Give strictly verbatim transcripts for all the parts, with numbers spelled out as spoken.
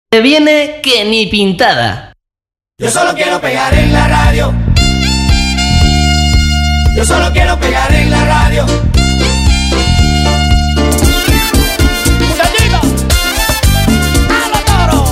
Te viene que ni pintada. Yo solo quiero pegar en la radio. Yo solo quiero pegar en la radio. ¡Muchachito! ¡A los toros!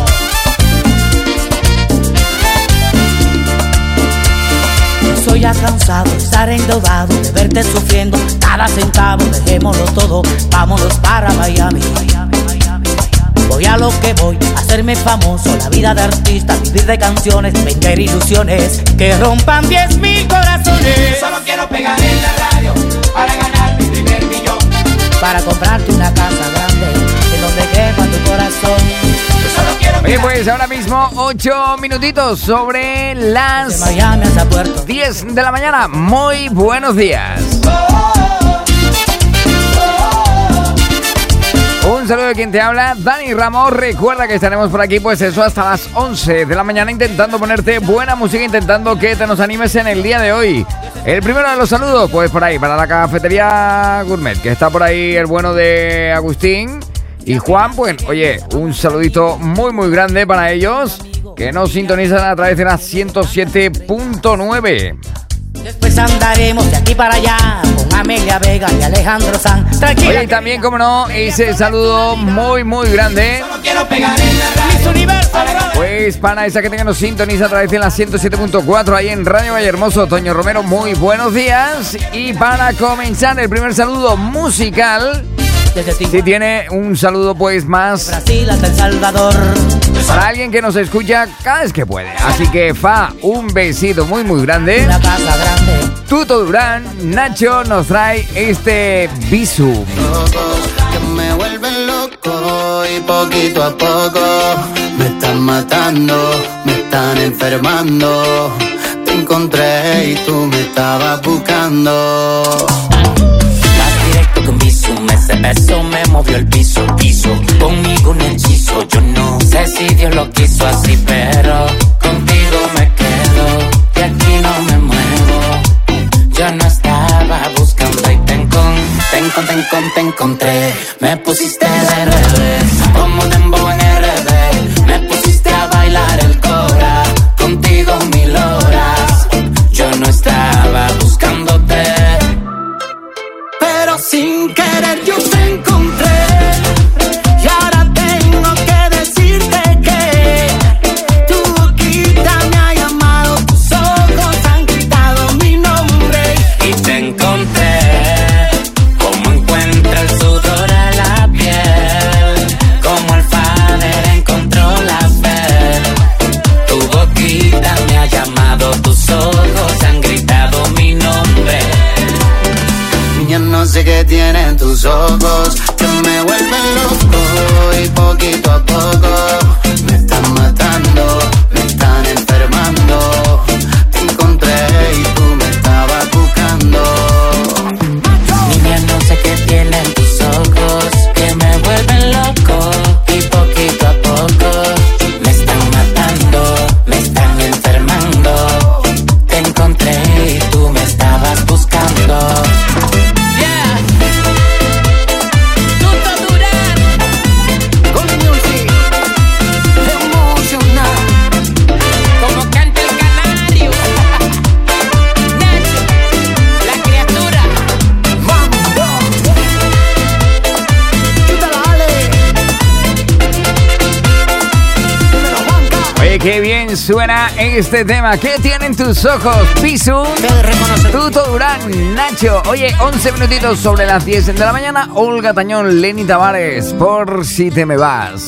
Estoy ya cansado de estar endeudado, de verte sufriendo cada centavo. Dejémoslo todo, vámonos para Miami. Voy a lo que voy, a hacerme famoso, la vida de artista, vivir de canciones, vender ilusiones que rompan diez mil corazones. Yo solo quiero pegar en la radio para ganar mi primer millón. Para comprarte una casa grande, en donde quepa tu corazón. Yo solo quiero Oye, pues ahora mismo ocho minutitos sobre las De Miami hasta Puerto diez de la mañana. Muy buenos días. Un saludo de quien te habla, Dani Ramos. Recuerda que estaremos por aquí, pues eso, hasta las once de la mañana, intentando ponerte buena música, intentando que te nos animes en el día de hoy. El primero de los saludos, pues por ahí, para la cafetería Gourmet, que está por ahí el bueno de Agustín y Juan. Pues, oye, un saludito muy, muy grande para ellos, que nos sintonizan a través de la ciento siete punto nueve. Después andaremos de aquí para allá con Amelia Vega y Alejandro Sanz. Tranquila. Oye, y también, como no, ese saludo muy, muy grande. Solo quiero pegar en la radio. Miss Universo, Pues para esa que tenga nos sintoniza a través de la ciento siete punto cuatro ahí en Radio Vallehermoso, Toño Romero, muy buenos días. Y para comenzar el primer saludo musical, si tiene un saludo pues más Brasil hasta El Salvador. para alguien que nos escucha cada vez que puede. Así que Fa, un besito muy muy grande. Una casa grande. Tuto Durán, Nacho nos trae este Bisu. Que me vuelven loco y poquito a poco me están matando, me están enfermando. Te encontré y tú me estabas buscando. Más directo que un bisu, ese beso me movió el piso, piso. Conmigo un hechizo, yo no sé si Dios lo quiso así, pero contigo me quedo y aquí no me muevo. Yo no estaba buscando y te encon, te encon, te encon, te encontré. Me pusiste de revés, como dembow en R D. Me pusiste a bailar el cora, contigo mil horas. Yo no estaba buscándote, Pero sin querer yo te encontré. Y ahora tengo que decirte que tu boquita me ha llamado, tus ojos han gritado mi nombre. y te encontré. Como encuentra el sudor a la piel, como el Fader encontró la fe. Tu boquita me ha llamado, tus ojos han gritado mi nombre. Niña, no sé qué tienen tus ojos que me vuelven loco y poquito a poco me están matando, me están enfermando. Te encontré y tú me estabas buscando. Niña, no sé qué tienen tus ojos que me vuelven loco y poquito a poco me están matando, me están enfermando. Te encontré y tú me estabas buscando. Yeah. Tuto Durán. Con music emocional. Como canta el canario. Nacho, la criatura. Oye, qué bien suena este tema. ¿Qué tienen tus ojos, Bisu? Tuto Durán, Nacho. Oye, once minutitos sobre las diez de la mañana. Olga Tañón, Lenny Tavares, Por si te me vas.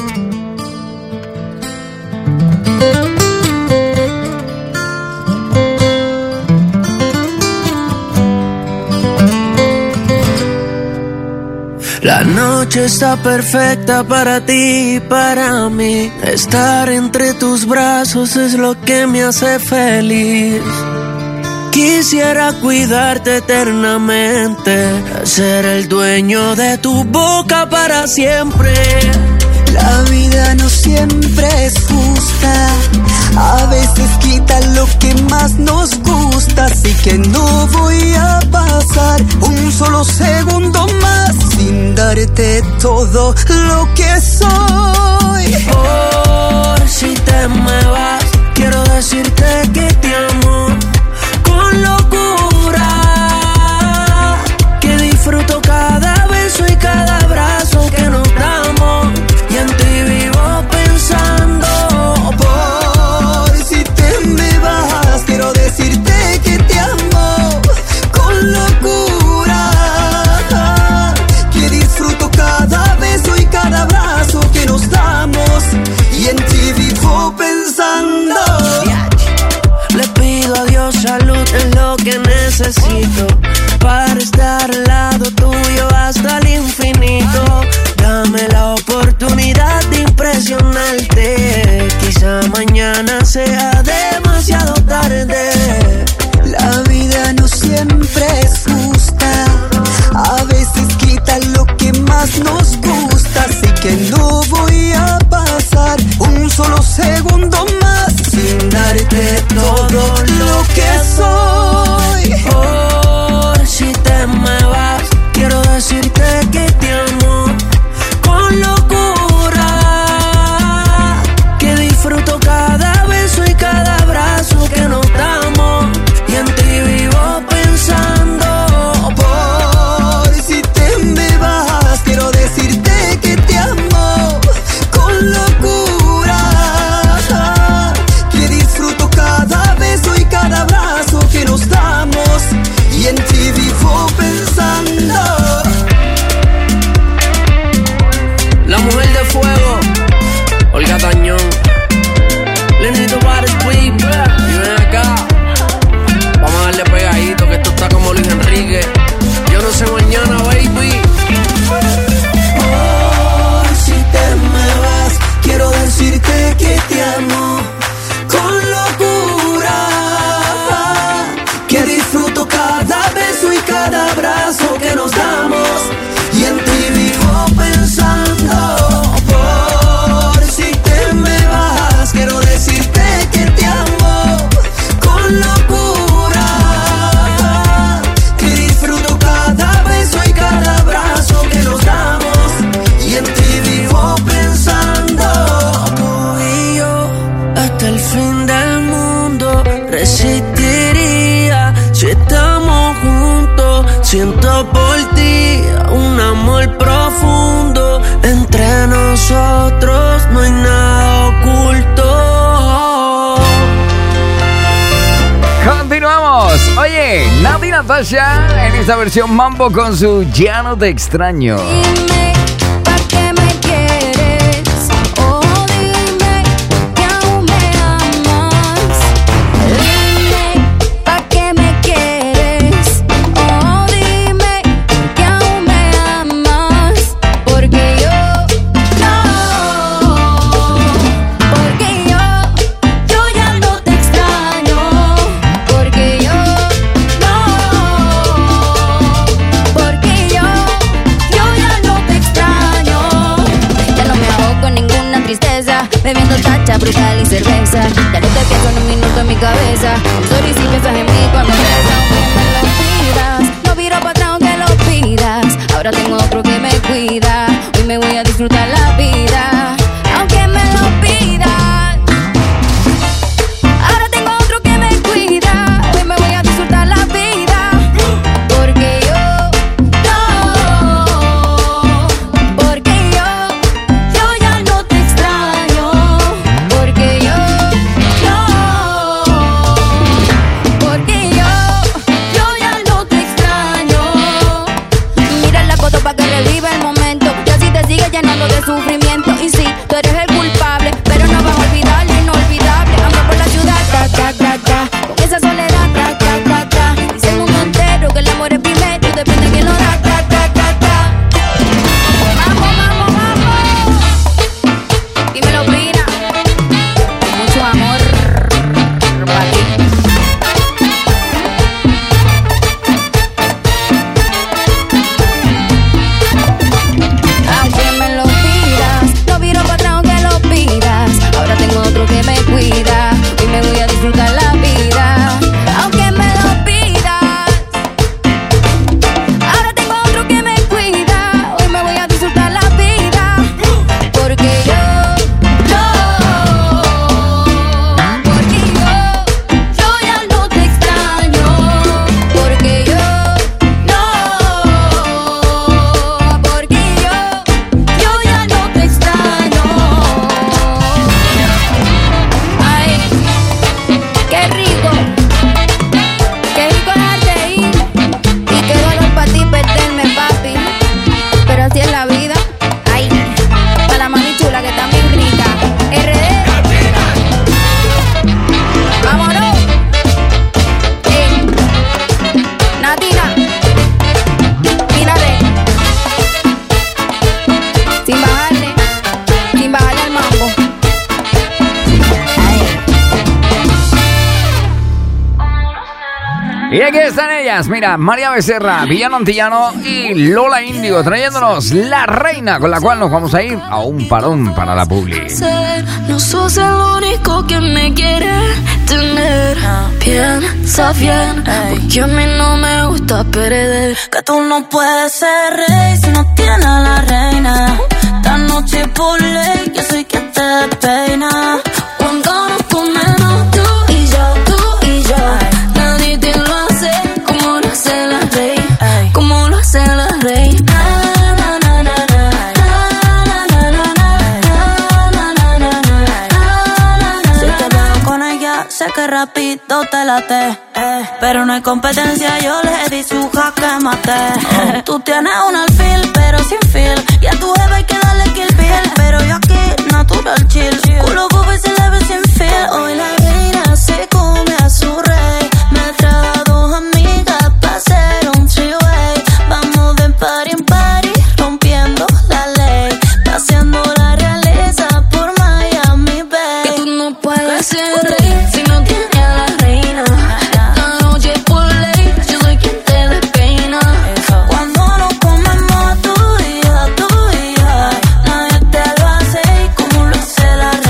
La noche está perfecta para ti y para mí. Estar entre tus brazos es lo que me hace feliz. Quisiera cuidarte eternamente, ser el dueño de tu boca para siempre. La vida no siempre es justa, a veces quita lo que más nos gusta. Así que no voy a pasar un solo segundo más sin darte todo lo que soy. Oh, Natasha en esta versión mambo con su Ya no te extraño. Dime, ¿pa' qué me quieres? Oh, dime que aún me amas. Dime, ¿pa' qué me quieres? Oh, dime que aún me amas. Porque yo no, porque yo, yo ya no te extraño. Porque yo no, porque yo, yo ya no te extraño. Ya no me ahogo con ninguna tristeza, bebiendo chacha, brutal y cerveza. Ya no te pienso en un minuto en mi cabeza. Sorry si piensas en mí cuando reza, aunque me lo pidas. No viro para atrás aunque lo pidas. Ahora tengo otro que me cuida. Hoy me voy a disfrutar la vida, aunque me lo pidas. Ahora tengo otro que me cuida. Hoy me voy a disfrutar la vida. Porque yo no, porque yo, yo ya no te extraño. Porque yo no, porque yo, yo ya no te extraño. Mira la foto pa' que reviva el momento. Y así te sigue llenando de sufrimiento. Y sí, tú eres el culpable, pero no vas a olvidar lo inolvidable. Ando por la ciudad, ta, ta, ta, ta, con esa soledad, ta, ta, ta, ta. Dice el mundo entero que el amor es primero y depende de quién lo da, ta, ta, ta, ta. Vamos, vamos, vamos. Dímelo, Pina. Mucho amor para ti. Aunque me lo pidas, no viro para atrás aunque lo pidas. Ahora tengo otro que me cuida. Hoy me voy a disfrutar la vida, aunque me lo pidas. Ahora tengo otro que me cuida. Hoy me voy a disfrutar la vida. Porque yo, yo, porque yo, yo ya no te extraño. Porque yo no, porque yo, yo ya no te extraño. Ay, qué rico, qué rico dejarte ir. Y qué dolor para ti perderme, papi. Pero así es la vida. Ay, para la mami chula que también rica. R D, vámonos. Ey, Natina, mírate. Sin bajarle, sin bajarle al mambo. Ay. Y aquí están ellas, mira, María Becerra, Villano Antillano y Lola Índigo, trayéndonos La Reina, con la cual nos vamos a ir a un parón para la publi. No sos el único que me quiere tener. Piensa bien, porque a mí no me gusta perder. Que tú no puedes ser rey si no tienes a la reina. Esta noche por ley yo soy quien te despeina. Cuando nos comemos tú y yo, tú y yo, nadie te lo hace como lo hace la rey, como lo hace la rey. Na, na, na, na, na, na, na, na, na, na, na, na. Si te veo con ella, sé que rápido te late, eh, pero no hay competencia, yo le di su jaque mate. Oh. Tú tienes un alfil, pero sin feel, y a tu jefe hay que darle kill bill, pero yo aquí, natural chill, culo bobo y se le ve sin feel. Hoy la reina se come a su rey, me trae a dos amigas pa' hacer un three-way. Vamos de party en party, rompiendo la ley, paseando la realeza por Miami Bay. Que tú no puedes ser rey si no tienes a la reina. Esta noche por ley yo soy quien te despeina. Cuando nos comemos tú y yo, tú y yo, nadie te lo hace como lo hace la reina.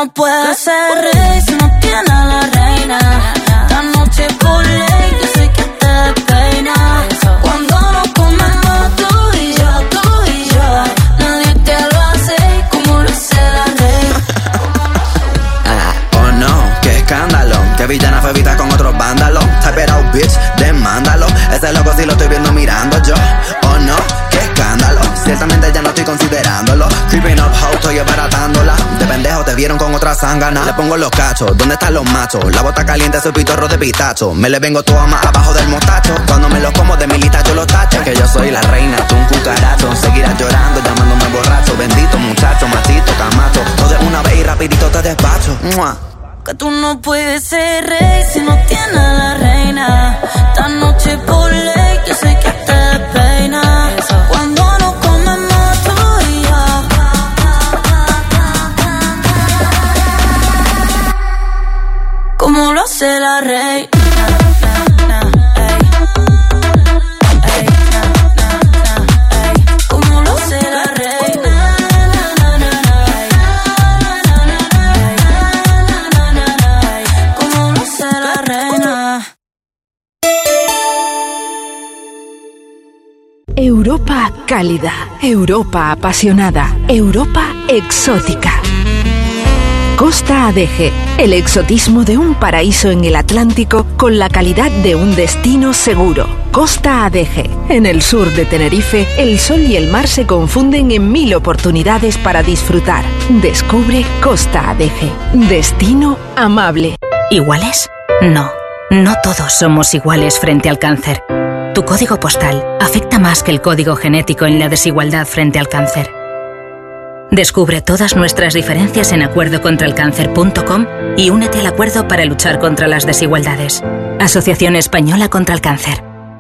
no puedes ser rey si no tienes a la reina. Esta noche por ley yo sé que te despeina. Cuando nos comemos tú y yo, tú y yo, nadie te lo hace como lo hace la reina. Ah, oh no, qué escándalo, que villana fue vista con otros vándalos. Type it out, bitch, demándalo. Ese loco sí lo estoy viendo mirando yo. Oh no, qué escándalo, ciertamente ya no estoy considerándolo. Creeping up, how estoy desbaratándola. De pendejo te vieron con otra zángana. Le pongo los cachos, ¿dónde están los machos? La bota caliente, soy pitorro de pistacho. Me le vengo todo más abajo del mostacho. Cuando me los como de mi lista yo los tacho. Que yo soy la reina, tú un cucaracho. Seguirás llorando, llamándome borracho. Bendito muchacho, machito, camacho. Jode una vez y rapidito te despacho. ¡Mua! Que tú no puedes ser rey si no tienes a la reina. Esta noche por ley yo sé que te despeina. Cuando nos comemos tú y yo, como lo hace la reina. Europa cálida, Europa apasionada, Europa exótica. Costa Adeje, el exotismo de un paraíso en el Atlántico con la calidad de un destino seguro. Costa Adeje, en el sur de Tenerife, el sol y el mar se confunden en mil oportunidades para disfrutar. Descubre Costa Adeje, destino amable. ¿Iguales? No, no todos somos iguales frente al cáncer. Tu código postal afecta más que el código genético en la desigualdad frente al cáncer. Descubre todas nuestras diferencias en acuerdo contra el cáncer punto com y únete al acuerdo para luchar contra las desigualdades. Asociación Española contra el Cáncer.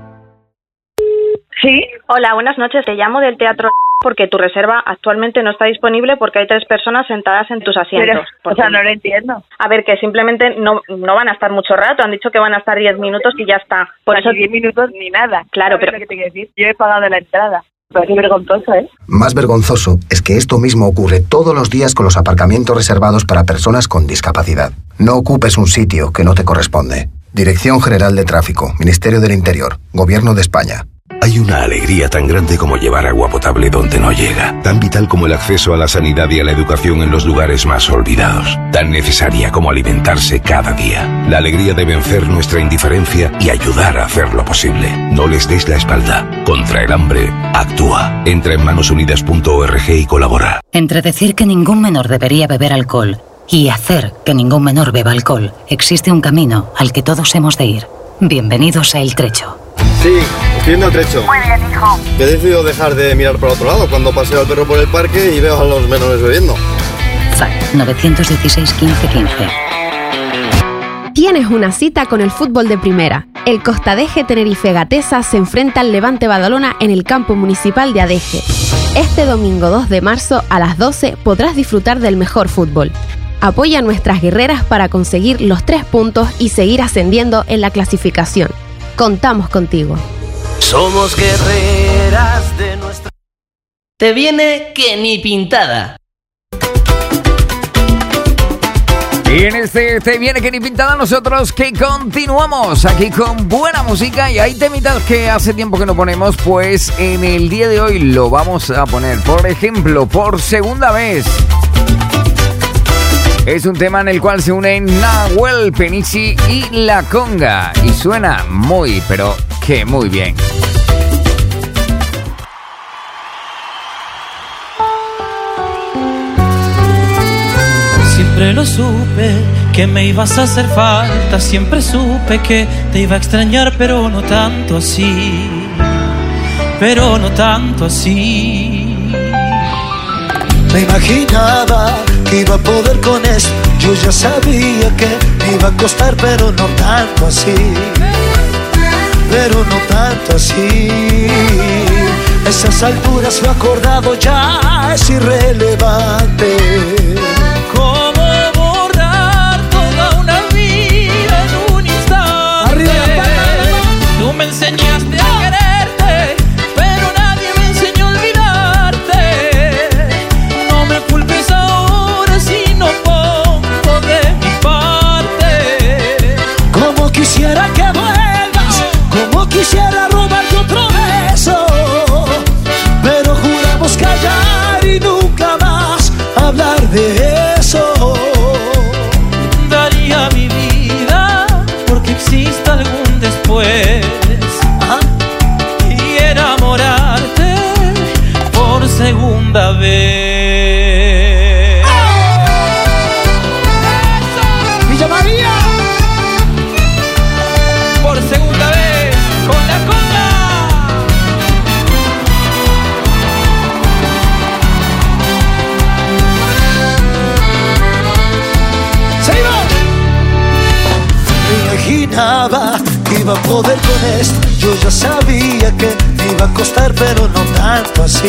Sí, hola, buenas noches. Te llamo del Teatro porque tu reserva actualmente no está disponible porque hay tres personas sentadas en tus asientos. Pero, o sea, no lo entiendo. A ver, que simplemente no no van a estar mucho rato. Han dicho que van a estar diez minutos y ya está. Por o sea, eso... ni diez minutos ni nada. Claro, pero... Lo que te quiero decir? Yo he pagado la entrada. Parece vergonzoso, ¿eh? Más vergonzoso es que esto mismo ocurre todos los días con los aparcamientos reservados para personas con discapacidad. No ocupes un sitio que no te corresponde. Dirección General de Tráfico, Ministerio del Interior, Gobierno de España. Hay una alegría tan grande como llevar agua potable donde no llega, tan vital como el acceso a la sanidad y a la educación en los lugares más olvidados, tan necesaria como alimentarse cada día. La alegría de vencer nuestra indiferencia y ayudar a hacerlo posible. No les des la espalda. Contra el hambre, actúa. Entra en manos unidas punto org y colabora. Entre decir que ningún menor debería beber alcohol y hacer que ningún menor beba alcohol, existe un camino al que todos hemos de ir. Bienvenidos a El Trecho. Sí, estoy yendo al Trecho. Muy bien, hijo. He decidido dejar de mirar para otro lado cuando paseo al perro por el parque y veo a los menores bebiendo. F A C nueve uno seis, quince, quince. Tienes una cita con el fútbol de primera. El Costa Adeje Tenerife Gatesa se enfrenta al Levante Badalona en el campo municipal de Adeje. Este domingo dos de marzo a las doce podrás disfrutar del mejor fútbol. Apoya a nuestras guerreras para conseguir los tres puntos y seguir ascendiendo en la clasificación. Contamos contigo. Somos guerreras de nuestra... Te viene que ni pintada. Y en este Te viene que ni pintada nosotros que continuamos aquí con buena música y hay temitas que hace tiempo que no ponemos, pues en el día de hoy lo vamos a poner. Por ejemplo, por segunda vez. Es un tema en el cual se unen Nahuel Penici y La Conga. Y suena muy, pero que muy bien. Siempre lo supe, que me ibas a hacer falta. Siempre supe que te iba a extrañar, pero no tanto así. Pero no tanto así. Me imaginaba que iba a poder con esto. Yo ya sabía que me iba a costar, pero no tanto así. Pero no tanto así. A esas alturas lo acordado ya es irrelevante. ¿Cómo borrar toda una vida en un instante? Arriba la palma. Tú me enseñaste a quererte, pero nadie me enseñó a olvidarte. No me culpes ahora si no pongo quisiera robarte otro beso, pero juramos callar y nunca más hablar de eso. Daría mi vida porque exista algún después. Ajá. Y enamorarte por segunda vez. Villa María, por segunda vez con la conga. Se iba. Me imaginaba que iba a poder con esto. Yo ya sabía que me iba a costar, pero no tanto así.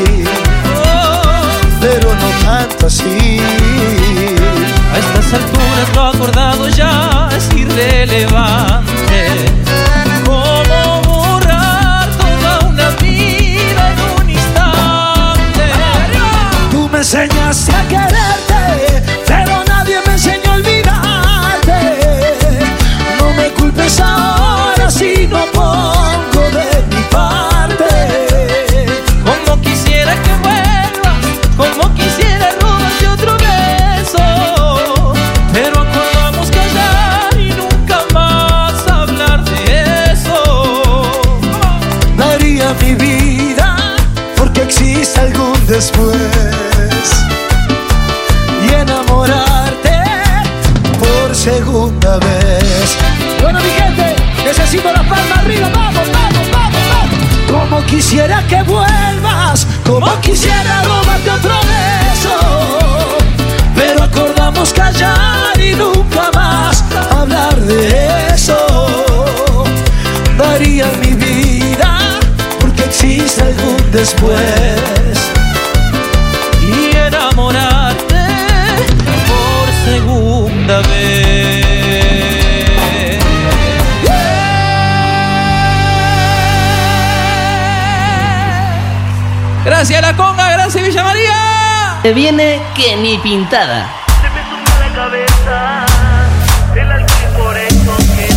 Pero no tanto así. A estas alturas lo acordado ya es irrelevante. ¿Cómo borrar toda una vida en un instante? Tú me enseñaste a quererte, pero nadie me enseñó a olvidarte. No me culpes ahora si no pongo de mi parte. Como quisiera que vuelvas, como quisiera robarte otro beso, pero acordamos callar y nunca más hablar de eso. Daría mi vida porque existe algún después y enamorarte por segunda vez. Bueno, mi gente, necesito la palma arriba. Vamos, vamos, vamos, vamos. Como quisiera que vuelvas, como quisiera robarte otro beso, pero acordamos callar y nunca más hablar de eso. Daría mi vida porque existe algún después y enamorarte por segunda vez. Gracias La Conga, gracias Villa María. Te viene que ni pintada. Se me suma la cabeza el alcohol por eso que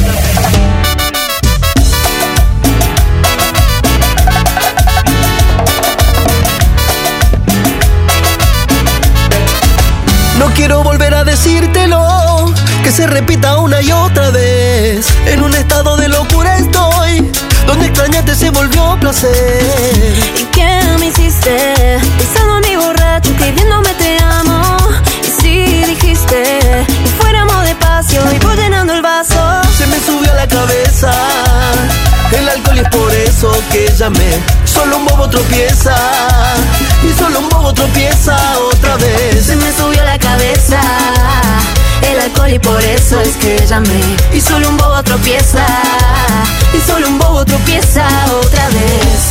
No quiero volver a decírtelo, que se repita una y otra vez. En un estado de locura estoy, donde extrañarte se volvió placer. ¿Y qué me hiciste? Pensando en mi borracho, escribiéndome te amo. Y si dijiste que fuéramos despacio y voy llenando el vaso. Se me subió a la cabeza el alcohol y es por eso que llamé. Solo un bobo tropieza y solo un bobo tropieza otra vez. Se me subió a la cabeza el alcohol y por eso es que llamé. Y solo un bobo tropieza y solo un bobo tropieza otra vez.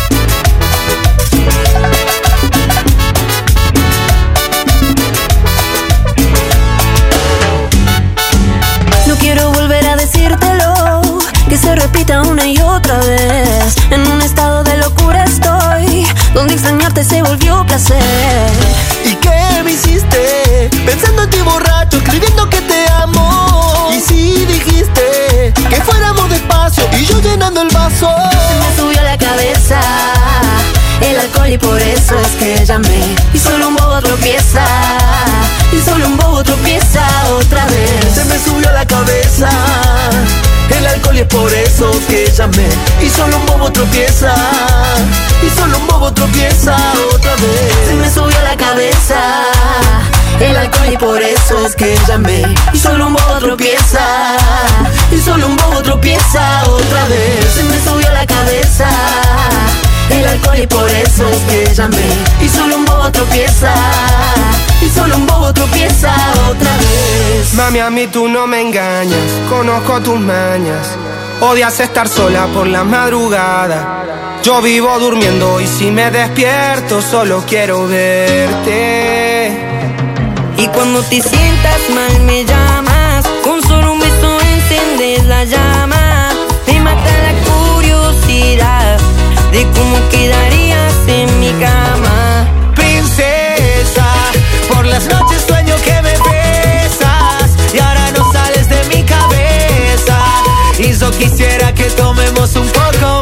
No quiero volver a decírtelo, que se repita una y otra vez. En un estado de locura estoy, donde extrañarte se volvió placer. ¿Y qué me hiciste? Pensando en ti borracho, escribiendo que te amo. Y si dijiste que fuéramos despacio y yo llenando el vaso. Se me subió a la cabeza el alcohol y por eso es que llamé. Y solo un bobo tropieza, y solo un bobo tropieza otra vez. Se me subió a la cabeza el alcohol y es por eso que llamé. Y solo un bobo tropieza, y solo un bobo tropieza otra vez. Se me subió a la cabeza el alcohol y por eso es que llamé. Y solo un bobo tropieza, y solo un bobo tropieza otra vez. Se me subió a la cabeza el alcohol y por eso es que llamé. Y solo un bobo tropieza, y solo un bobo tropieza otra vez. Mami, a mí tú no me engañas, conozco tus mañas. Odias estar sola por la madrugada. Yo vivo durmiendo y si me despierto solo quiero verte. Y cuando te sientas mal me llamas, con solo un beso encendes la llama. Me mata la curiosidad de cómo quedarías en mi cama. Princesa, por las noches sueño que me besas y ahora no sales de mi cabeza. Y yo quisiera que tomemos un poco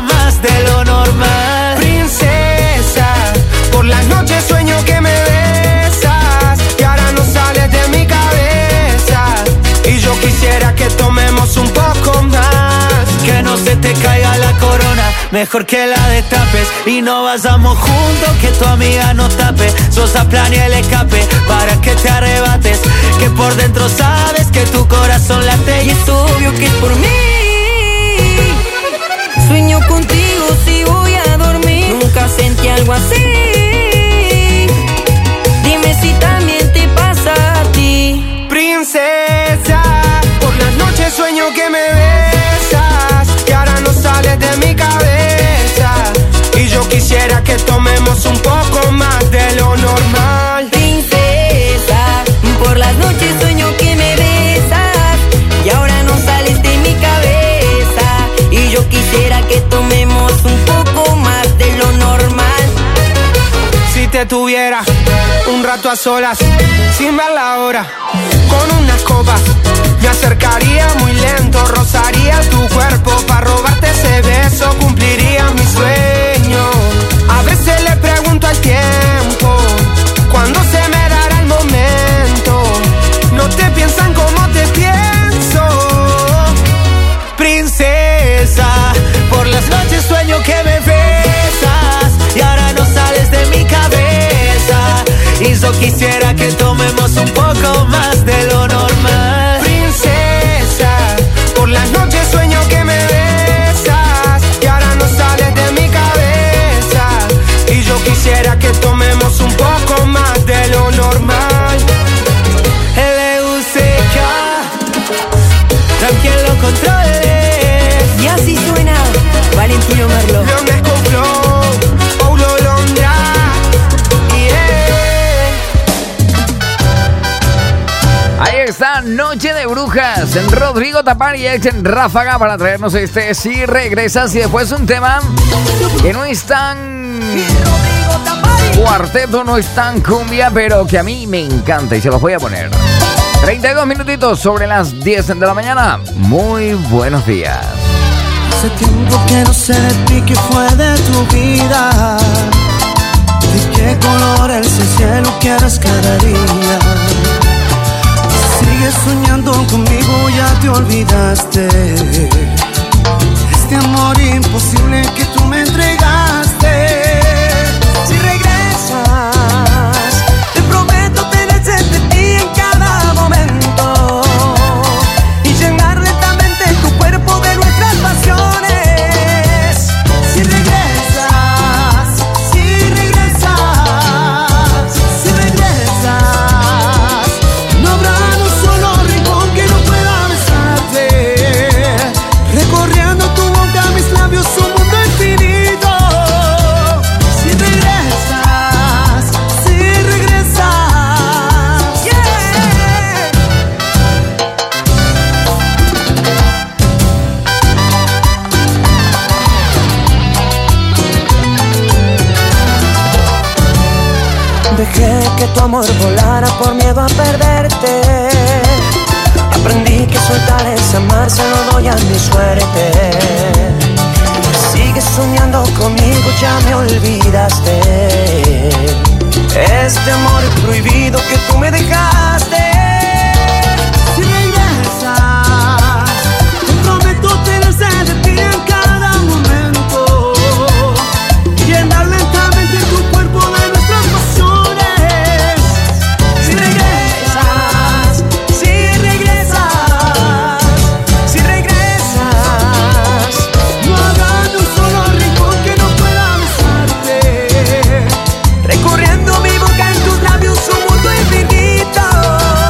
mejor que la destapes y no vayamos juntos, que tu amiga no tape. Sosa planea el escape para que te arrebates, que por dentro sabes que tu corazón late. Y es obvio que es por mí. Sueño contigo si voy a dormir. Nunca sentí algo así. Dime si también te pasa a ti. Princesa, por las noches sueño que me besas y ahora no sales de mi cabeza. Y yo quisiera que tomemos un poco más de lo normal. Princesa, por las noches sueño que me besas y ahora no sales de mi cabeza. Y yo quisiera que tomemos un poco más de lo normal. Si te tuviera un rato a solas, sin ver la hora, con unas copas, me acercaría muy lento, rozaría tu cuerpo para robarte ese beso, cumpliría mi sueño. A veces le pregunto al tiempo, ¿cuándo se me dará el momento? No te piensan como te pienso. Princesa, por las noches sueño que me besas y ahora no sales de mi cabeza. Y yo quisiera que tomemos un poco más de lo normal. Princesa, por las noches sueño que me besas y ahora no sales de mi cabeza. Y yo quisiera que tomemos un poco más de lo normal. L U C K, tranquilo controles. Y así suena Valentino Merlo. Leones con flow, Paulo Londra. Ahí está, Noche de Brujas, en Rodrigo Tapar y ex en Ráfaga para traernos este Si Regresas. Y después un tema que no es tan cuarteto, no es tan cumbia, pero que a mí me encanta y se los voy a poner. treinta y dos minutitos sobre las diez de la mañana. Muy buenos días. Hace tiempo que no sé de ti, que fue de tu vida, de qué color es el cielo quieres cada día. Sigues soñando conmigo, ya te olvidaste este amor imposible que tú me entregaste. Si regresas, te prometo tener sed de ti en cada momento y llenar lentamente tu cuerpo de nuestras pasiones. Si regresas, si regresas, si regresas, no habrá que no pueda besarte, recorriendo tu boca, mis labios, un mundo infinito. Si regresas, si regresas, yeah. Dejé que tu amor volara por miedo a perderte. Aprendí que soltar es amar, se lo doy a mi suerte. Sigues soñando conmigo, ya me olvidaste este amor prohibido que tú me dejaste. Si regresas, te prometo tener sed de ti en cada momento, llenar lentamente tu cuerpo de nuestras pasiones. Si regresas, si regresas, si regresas, no habrá ni un solo rincón que no pueda besarte, recorriendo mi boca en tus labios un mundo infinito.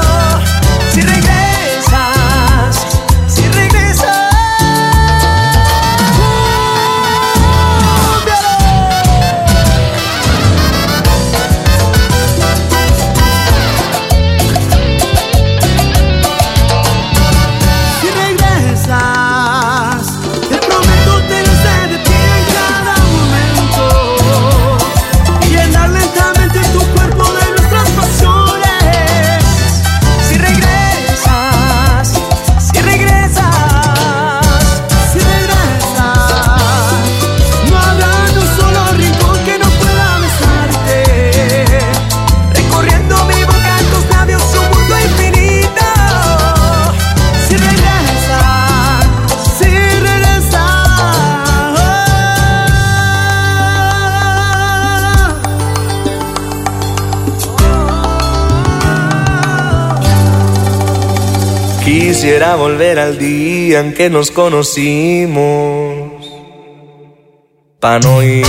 Quisiera volver al día en que nos conocimos, pa' no ir.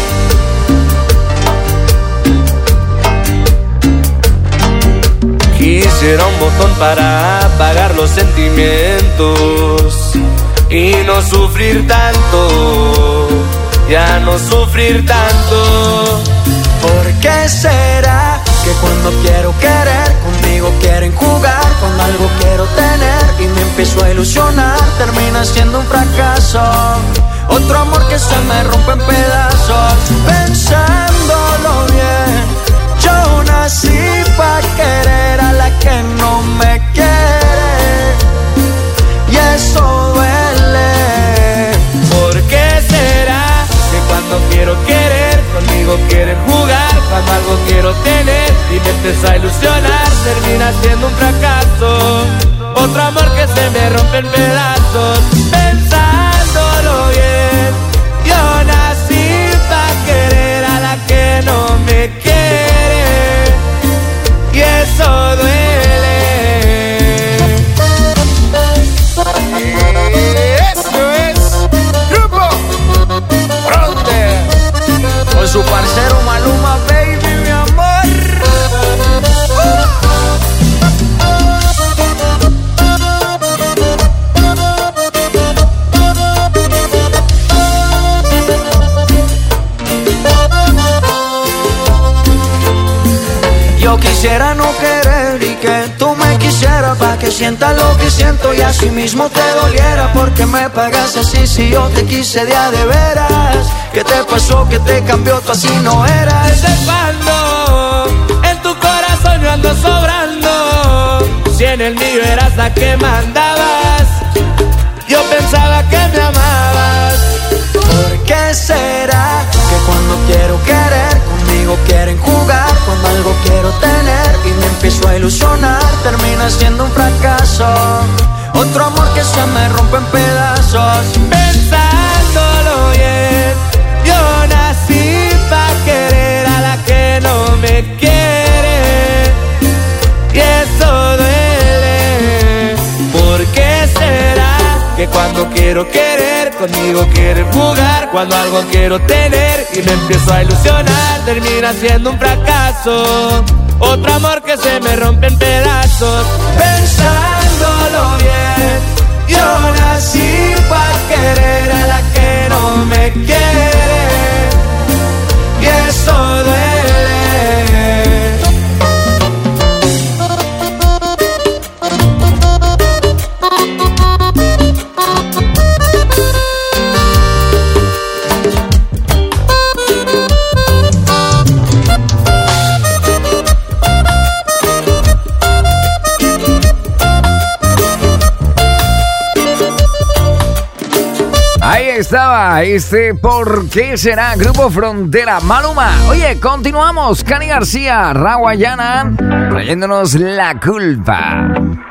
Quisiera un botón para apagar los sentimientos y no sufrir tanto, ya no sufrir tanto. ¿Por qué será que cuando quiero querer, conmigo quieren jugar? Cuando algo quiero tener y me empiezo a ilusionar, termina siendo un fracaso. Otro amor que se me rompe en pedazos. Pensándolo bien, yo nací pa' querer a la que no me quiere, y eso duele. ¿Por qué será que cuando quiero querer, conmigo quieren jugar? Cuando algo quiero tener y me empiezo a ilusionar, termina siendo un fracaso. Otro amor que se me rompe en pedazos. Pensándolo bien, yo nací pa' querer a la que no me quiere, y eso duele. Eso es Grupo Frontera con su parcero Maluma, baby, mi amor. Yo quisiera no querer y que tú me quisieras, pa' que sientas lo que siento y así mismo te doliera. Porque me pagas así si yo te quise de a de veras. ¿Qué te pasó? ¿Qué te cambió? Tú así no eras. ¿Desde cuándo en tu corazón yo ando sobrando? Si en el mío eras la que mandabas, yo pensaba que me amabas. ¿Por qué será que cuando quiero querer, conmigo quieren jugar? Cuando algo quiero tener y me empiezo a ilusionar, termina siendo un fracaso. Otro amor que se me rompe en pedazos. Pensándolo bien, yo nací pa' querer a la que no me quiere, y eso duele. ¿Por qué será que cuando quiero querer, conmigo quieren jugar? Cuando algo quiero tener y me empiezo a ilusionar, termina siendo un fracaso. Otro amor que se me rompe en pedazos. Pensándolo bien, yo nací pa' querer a la que no me quiere, y eso duele. Ahí estaba este ¿Por qué será? Grupo Frontera, Maluma. Oye, continuamos. Cani García, Rawayana, trayéndonos La Culpa.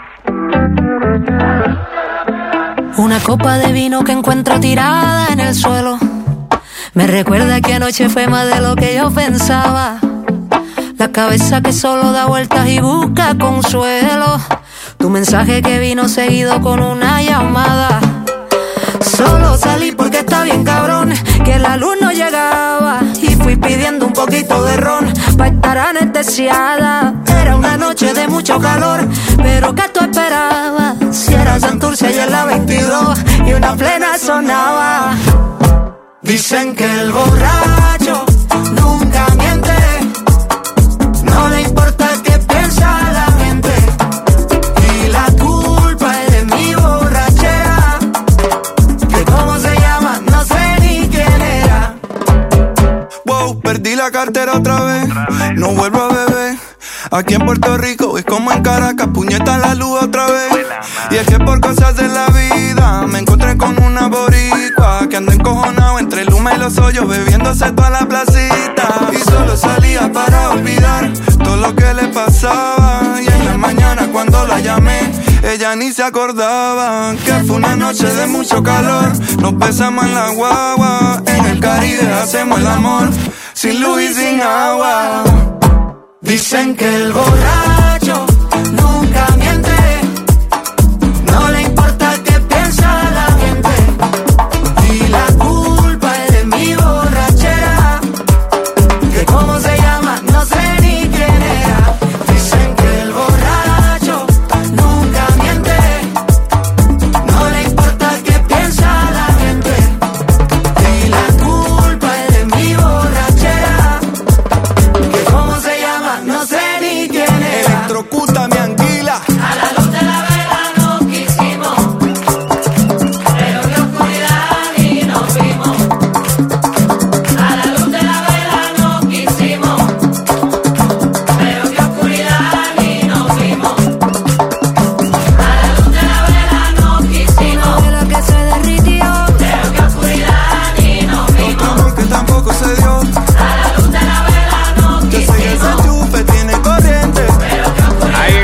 Una copa de vino que encuentro tirada en el suelo me recuerda que anoche fue más de lo que yo pensaba. La cabeza que solo da vueltas y busca consuelo. Tu mensaje que vino seguido con una llamada. Solo salí porque está bien cabrón, que la luz no llegaba, y fui pidiendo un poquito de ron pa' estar anestesiada. Era una noche de mucho calor, pero ¿qué tú esperabas? Si era Santurce y en la veintidós y una plena sonaba. Dicen que el borracho nunca miente, no le importa qué piensa la gente, y la culpa es de mi borrachera, que cómo se llama, no sé ni quién era. Wow, perdí la cartera otra vez, no vuelvo a beber. Aquí en Puerto Rico es como en Caracas, puñeta la luz otra vez. Y es que por cosas de la vida me encontré con una boricua que anda encojonado entre el humo y los hoyos, bebiéndose toda la placita. Y solo salía para olvidar todo lo que le pasaba. Y en la mañana cuando la llamé, ella ni se acordaba que fue una noche de mucho calor. Nos besamos en la guagua, en el Caribe hacemos el amor, sin luz y sin agua. Dicen que el borracho nunca miente,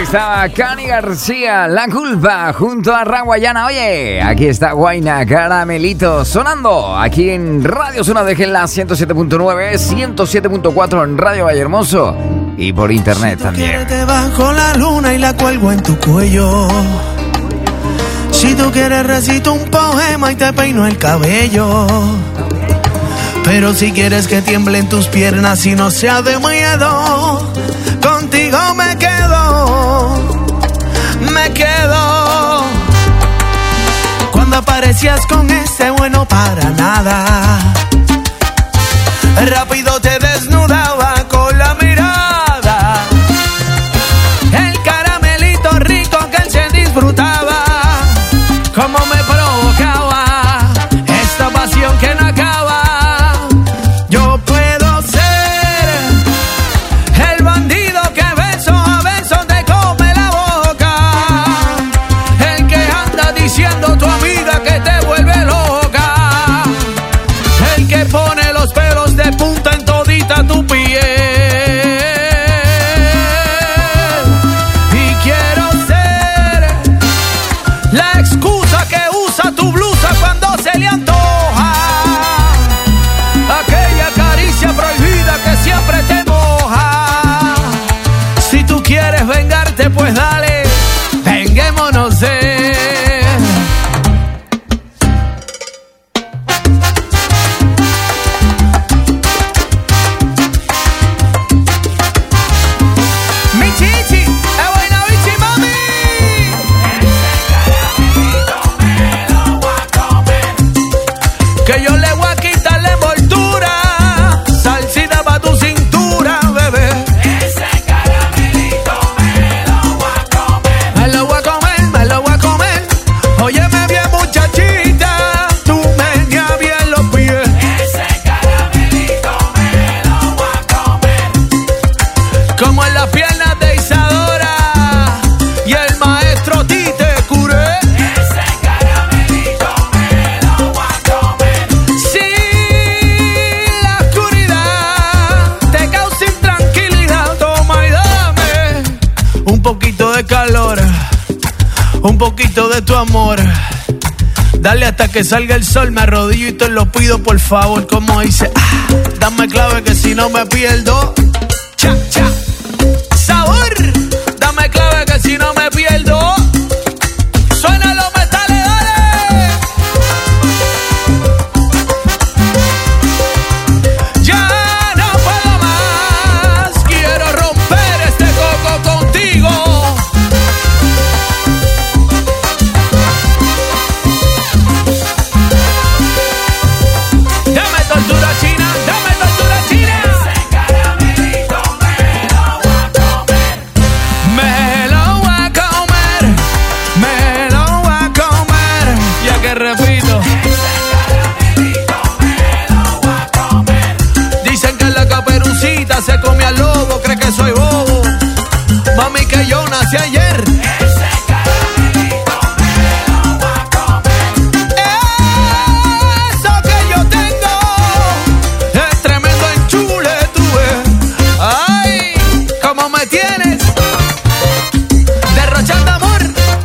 estaba Cani García, La Culpa, junto a Raguayana. Oye, aquí está Guayna, Caramelito, sonando aquí en Radio Zona de G, la ciento siete punto nueve, ciento siete punto cuatro en Radio Vallehermoso y por internet también. Te bajo la luna y la cuelgo en tu cuello. Si tú quieres recito un poema y te peino el cabello. Pero si quieres que tiemblen tus piernas y no sea de miedo, contigo me quedo, me quedo. Cuando aparecías con ese bueno para nada, rápido te desnudaba con la mirada. El caramelito rico que él se disfrutaba, como me provocaba esta pasión que no acaba. Yo puedo ser el bandido que beso a beso te come la boca, el que anda diciendo a tu amiga que te vuelve loca, el que pone los pelos de punta en todita tu piel. Y quiero ser la excusa que usa tu blusa cuando se le antoja, aquella caricia prohibida que siempre te moja. Si tú quieres vengarte, pues dale, venguémonos de. Mi chichi, es buena bichi, mami. Que yo le voy a quitar la envoltura, salsita pa' tu cintura, bebé. Ese caramelito me lo voy a comer. Me lo voy a comer, me lo voy a comer. Óyeme bien, muchachita, tú meneas bien los pies. Ese caramelito me lo voy a comer. Como en las piernas de Isadora y el maestro Tite Curé. Ese caramelito me lo voy a comer. Si la oscuridad te causa intranquilidad, toma y dame un poquito de calor, un poquito de tu amor. Dale hasta que salga el sol, me arrodillo y te lo pido por favor. Como dice, ah, dame clave que si no me pierdo. Cha, cha, sabor, dame clave que si no me pierdo. Suena los metales, dale. Ya no puedo más, quiero romper este coco contigo. Dame tortura china, dame tortura china. Ese caramelito me lo voy a comer. Me lo voy a comer, me lo voy a comer. Ya que repito. Dicen que la caperucita se come al lobo, cree que soy bobo. Mami, que yo nací ayer. Ese caramelito me lo voy a comer. Eso que yo tengo es tremendo enchule, tú ves. Ay, cómo me tienes derrochando amor.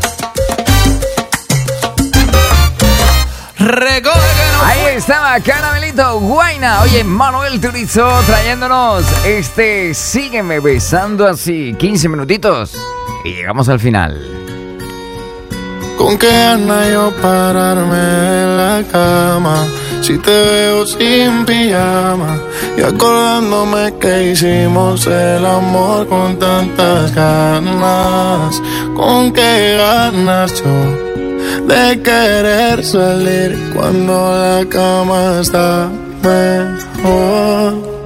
Recoge que no. Ahí estaba Caramelito, Guayna. Oye, Manuel Turizo trayéndonos este Sígueme besando así, quince minutitos y llegamos al final. Con qué gana yo pararme en la cama si te veo sin pijama y acordándome que hicimos el amor con tantas ganas. Con qué ganas yo de querer salir cuando la cama está mejor.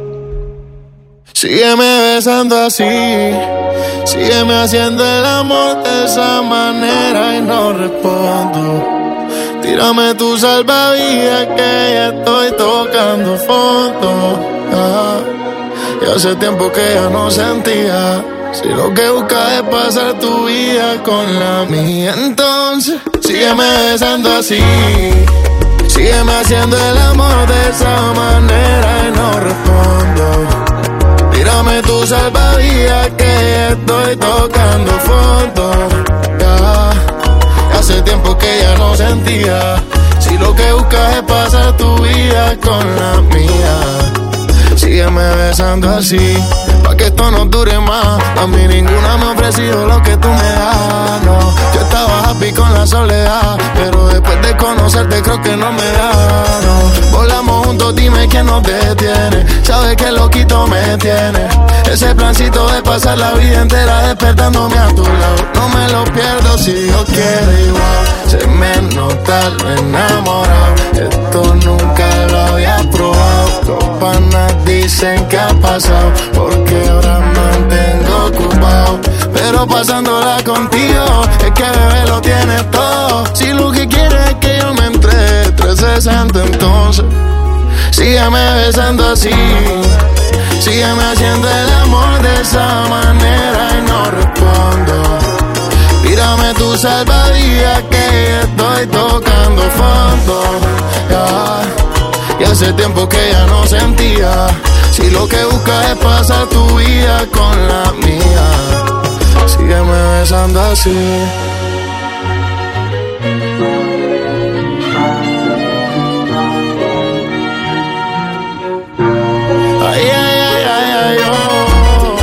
Sígueme besando así, sígueme haciendo el amor de esa manera y no respondo. Tírame tu salvavidas que ya estoy tocando fondo. Ah, y hace tiempo que ya no sentía. Si lo que buscas es pasar tu vida con la mía, entonces sígueme besando así, sígueme haciendo el amor de esa manera y no respondo. Tírame tu tu salvavidas que estoy tocando fondo. Ya, hace tiempo que ya no sentía. Si lo que buscas es pasar tu vida con la mía, sígueme besando así, pa' que esto no dure más. A mí ninguna me ha ofrecido lo que tú me das, no. Yo estaba happy con la soledad, pero después de conocerte creo que no me da, no. Volamos juntos, dime quién nos detiene. Sabes que loquito me tiene. Ese plancito de pasar la vida entera despertándome a tu lado, no me lo pierdo si Dios quiere igual. Se me nota lo enamorado, esto nunca lo había probado. Los panas dicen que ha pasado, porque ahora me mantengo ocupado. Pero pasándola contigo, es que bebé lo tienes todo. Si lo que quieres es que yo me entre trescientos sesenta, entonces sígueme besando así, sígueme haciendo el amor de esa manera y no respondo. Tírame tu salvavidas que estoy tocando fondo. Ya, y hace tiempo que ya no sentía. Si lo que buscas es pasar tu vida con la mía, sígueme besando así. Ay, ay, ay, ay, ay, oh.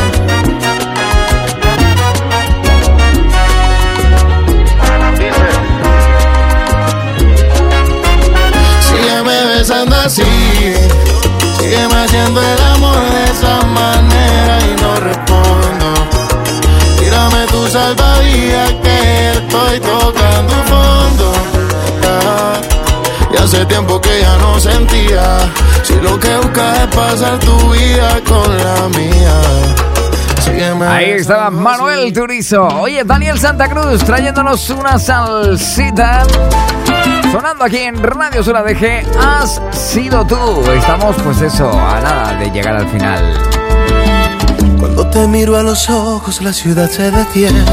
Sígueme besando así, sígueme haciendo el amor de esa manera y no respondo. Tírame tu salvavidas que estoy tocando fondo. Ya, y hace tiempo que ya no sentía. Si lo que buscas es pasar tu vida con la mía, sígueme. Ahí estaba Manuel Turizo. Oye, Daniel Santa Cruz trayéndonos una salsita. Sonando aquí en Radio Sur A D G, Has sido tú. Estamos pues eso, a nada de llegar al final. Cuando te miro a los ojos la ciudad se detiene.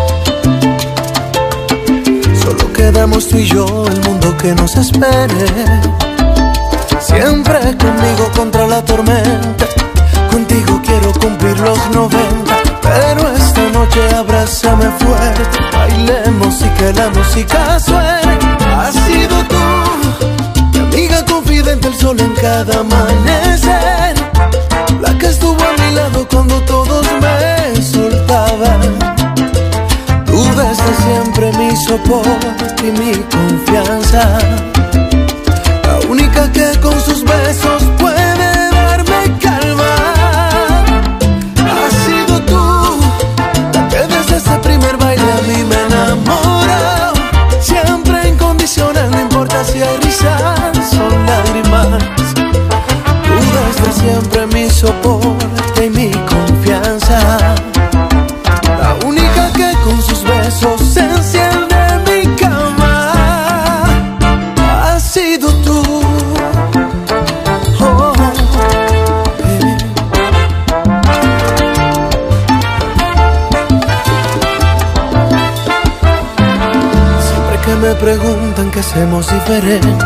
Solo quedamos tú y yo, el mundo que nos espere. Siempre conmigo contra la tormenta. Contigo quiero cumplir los noventa. Pero esta noche abrázame fuerte, bailemos y que la música suene. Has sido tú, mi amiga confidente, el sol en cada amanecer. La que estuvo a mi lado cuando todos me soltaban. Tú desde siempre mi soporte y mi confianza. La única que con sus besos puede darme calma. Has sido tú, la que desde ese primer baile a mí me enamora. Siempre incondicional, no importa si hay risas o lágrimas. Tú desde siempre mi soporte y mi confianza. La única que con sus besos se enciende mi cama. Has sido tú. Oh, baby. Siempre que me preguntan qué hacemos diferente,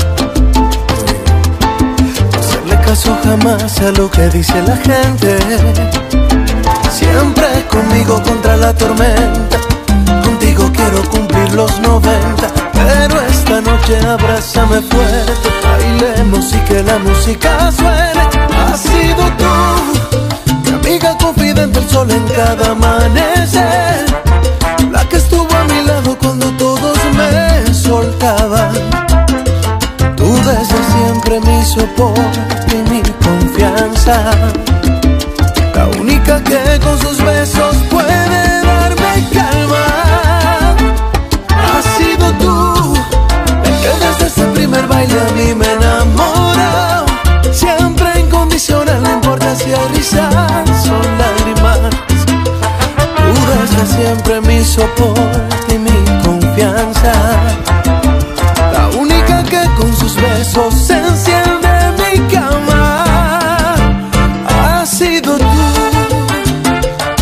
no hacerle caso jamás a lo que dice la gente. Siempre conmigo contra la tormenta. Contigo quiero cumplir los noventa. Pero esta noche abrázame fuerte, bailemos y que la música suene. Has sido tú, mi amiga confidente, el sol en cada amanecer. La que estuvo a mi lado cuando todos me soltaban. Tú desde siempre mi soporte y mi confianza. La única que con sus besos puede darme calma. Has sido tú, la que desde ese primer baile a mí me enamora. Siempre incondicional, no importa si hay risas o lágrimas. Tú desde siempre mi soporte y mi confianza. La única que con sus besos se enciende mi cama. Has sido tú.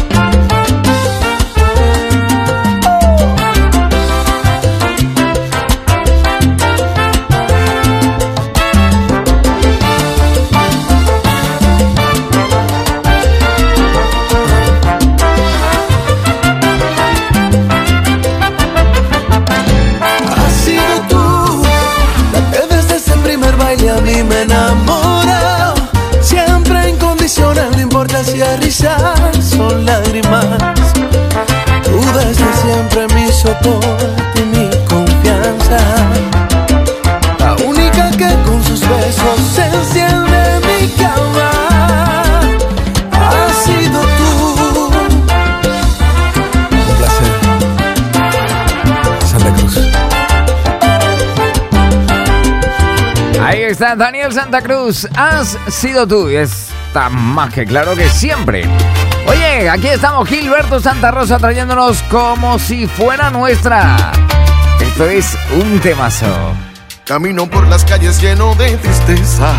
me he enamorado. Siempre incondicional, no importa si es risa, son lágrimas. Tú desde siempre mi soporte y mi confianza. La única que con sus besos se enciende mi cama. Has sido tú. Un placer. Santa Cruz. Ahí está Daniel Santa Cruz. Has sido tú. Y está más que claro que siempre. Oye, aquí estamos Gilberto Santa Rosa trayéndonos Como si fuera nuestra. Esto es un temazo. Camino por las calles lleno de tristeza.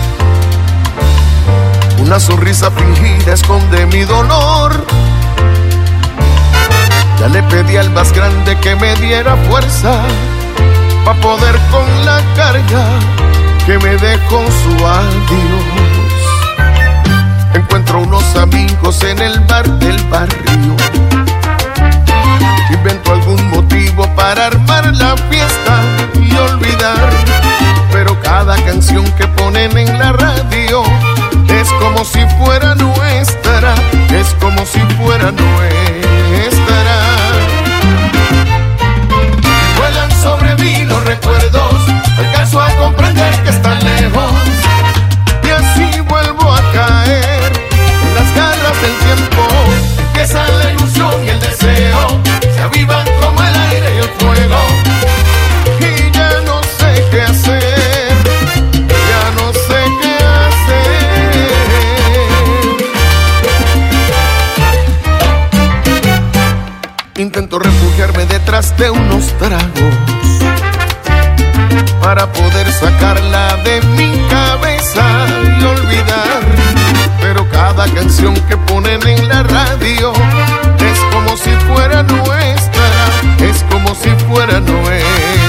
Una sonrisa fingida esconde mi dolor. Ya le pedí al más grande que me diera fuerza pa' poder con la carga que me dejó su adiós. Encuentro unos amigos en el bar del barrio. Invento algún motivo para armar la fiesta y olvidar. Pero cada canción que ponen en la radio es como si fuera nuestra, es como si fuera nuestra. Vuelan sobre mí los recuerdos, alcanzo a comprender que están lejos. Y así vuelvo a caer en las garras del tiempo. Empieza la ilusión y el deseo, se avivan como el aire y el fuego. Y ya no sé qué hacer, ya no sé qué hacer. Intento refugiarme detrás de unos tragos para poder sacarla de mi cabeza y olvidar. Pero cada canción que ponen en la radio es como si fuera nuestra, es como si fuera nuestra.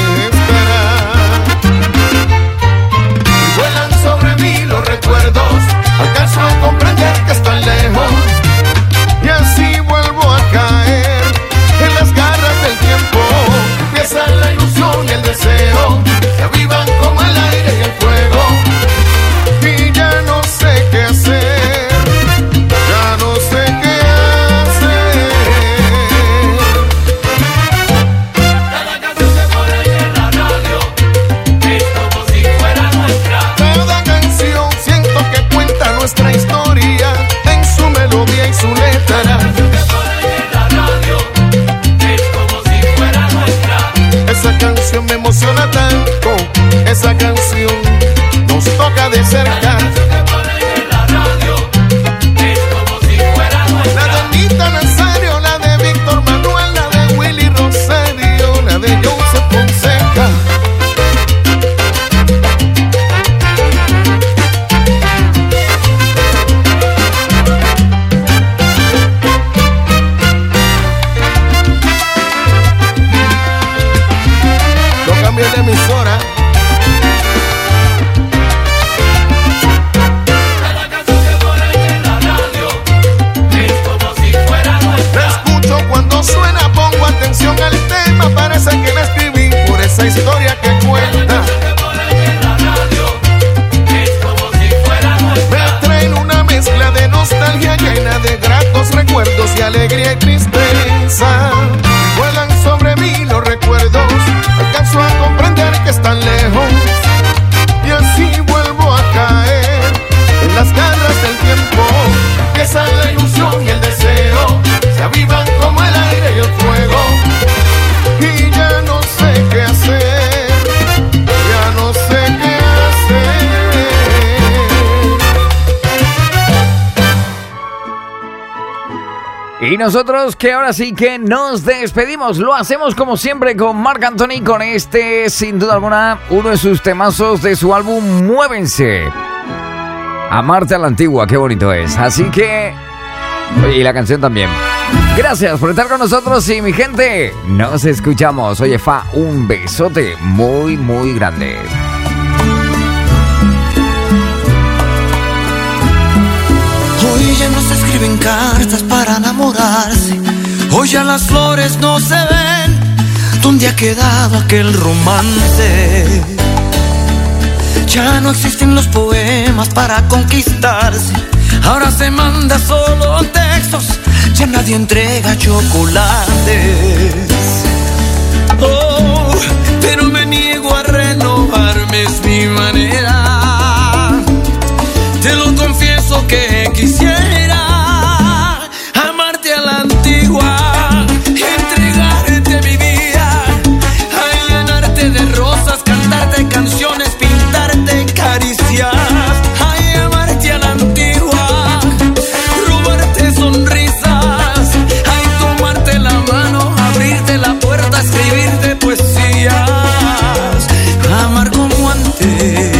Y vuelan sobre mí los recuerdos, alcanzo a comprender que están lejos. Y así vuelvo a caer en las garras del tiempo. Empieza la ilusión y el deseo, se avivan como el aire y el fuego. Y ya no sé qué hacer, ya no sé qué hacer. Cada canción que pone ahí en la radio es como si fuera nuestra. Cada canción siento que cuenta nuestra historia en su melodía y su letra. Cada canción que pone ahí en la radio es como si fuera nuestra. Esa canción me emociona tanto, esa canción nos toca de cerca. Esa historia que cuenta me traen una mezcla de nostalgia llena de gratos recuerdos y alegría y tristeza. Vuelan sobre mí los recuerdos, alcanzo a comprender que están lejos. Y así vuelvo a caer en las garras del tiempo. Empieza la ilusión y el deseo, se avivan como el aire y el fuego. Y ya no sé qué hacer, ya no sé qué hacer. Y nosotros que ahora sí que nos despedimos, lo hacemos como siempre con Marc Anthony, con este, sin duda alguna, uno de sus temazos de su álbum Muévense. Amarte a la antigua, qué bonito es. Así que, oye, y la canción también. Gracias por estar con nosotros y mi gente, nos escuchamos. Oye, Fa, un besote muy, muy grande. Hoy ya no se escriben cartas para enamorarse. Hoy ya las flores no se ven. ¿Dónde ha quedado aquel romance? Ya no existen los poemas para conquistarse. Ahora se manda solo textos. Ya nadie entrega chocolates. Oh, pero me niego a renovarme, es mi manera. Te lo confieso que quisiera amarte a la antigua, entregarte mi vida, a llenarte de rosas, cantarte canciones, pintarte caricias. Ay, amarte a la antigua, robarte sonrisas, ay, tomarte la mano, abrirte la puerta, escribirte poesías, amar como antes.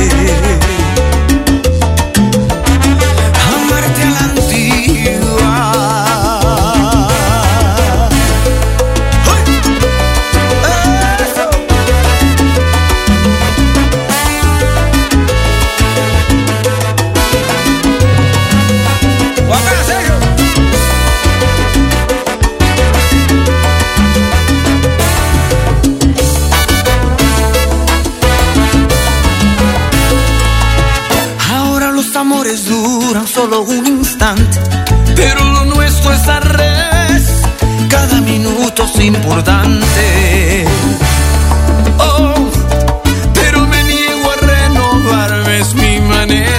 Solo un instante, pero lo nuestro es al revés. Cada minuto es importante. Oh, pero me niego a renovarme, es mi manera.